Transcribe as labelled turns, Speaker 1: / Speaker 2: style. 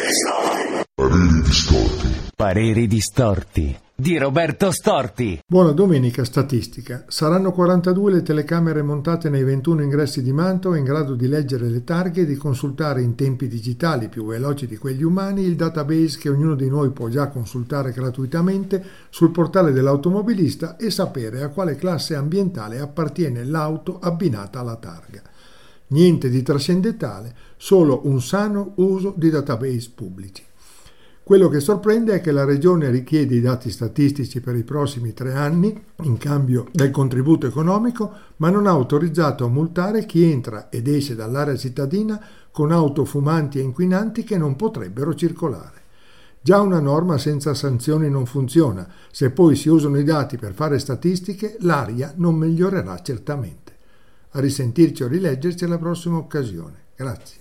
Speaker 1: Pareri distorti.
Speaker 2: Pareri distorti di Roberto Storti.
Speaker 3: Buona domenica statistica. Saranno 42 le telecamere montate nei 21 ingressi di Mantova in grado di leggere le targhe e di consultare in tempi digitali più veloci di quelli umani il database che ognuno di noi può già consultare gratuitamente sul portale dell'automobilista e sapere a quale classe ambientale appartiene l'auto abbinata alla targa. Niente di trascendentale, solo un sano uso di database pubblici. Quello che sorprende è che la Regione richiede i dati statistici per i prossimi 3 anni in cambio del contributo economico, ma non ha autorizzato a multare chi entra ed esce dall'area cittadina con auto fumanti e inquinanti che non potrebbero circolare. Già una norma senza sanzioni non funziona, se poi si usano i dati per fare statistiche l'aria non migliorerà certamente. A risentirci o rileggerci alla prossima occasione. Grazie.